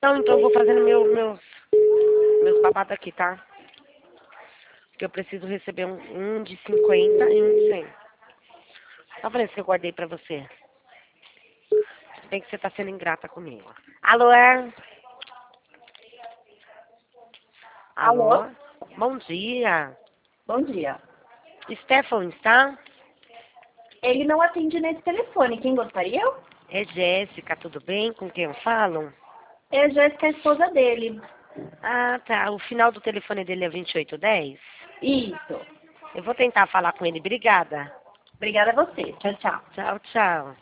Não, então eu vou fazendo meus babados aqui, tá? Porque eu preciso receber um de 50 e um de 100. Tá vendo esse que eu guardei pra você? Bem que você tá sendo ingrata comigo. Alô, é? Alô? Alô? Bom dia. Bom dia. Stefan, tá? Ele não atende nesse telefone. Quem gostaria? É Jéssica, tudo bem? Com quem eu falo? É a Jéssica, a esposa dele. Ah, tá. O final do telefone dele é 2810. Isso. Eu vou tentar falar com ele. Obrigada. Obrigada a você. Tchau, tchau. Tchau, tchau.